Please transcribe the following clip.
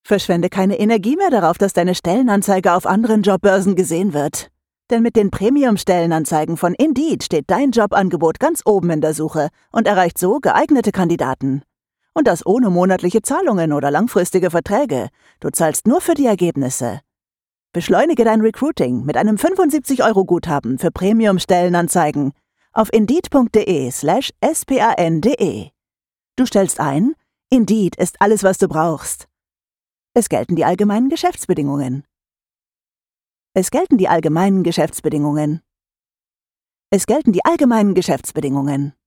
Verschwende keine Energie mehr darauf, dass deine Stellenanzeige auf anderen Jobbörsen gesehen wird. Denn mit den Premium-Stellenanzeigen von Indeed steht dein Jobangebot ganz oben in der Suche und erreicht so geeignete Kandidaten. Und das ohne monatliche Zahlungen oder langfristige Verträge. Du zahlst nur für die Ergebnisse. Beschleunige dein Recruiting mit einem 75-Euro-Guthaben für Premium-Stellenanzeigen auf indeed.de/span.de. Du stellst ein, Indeed ist alles, was du brauchst. Es gelten die allgemeinen Geschäftsbedingungen. Es gelten die allgemeinen Geschäftsbedingungen. Es gelten die allgemeinen Geschäftsbedingungen.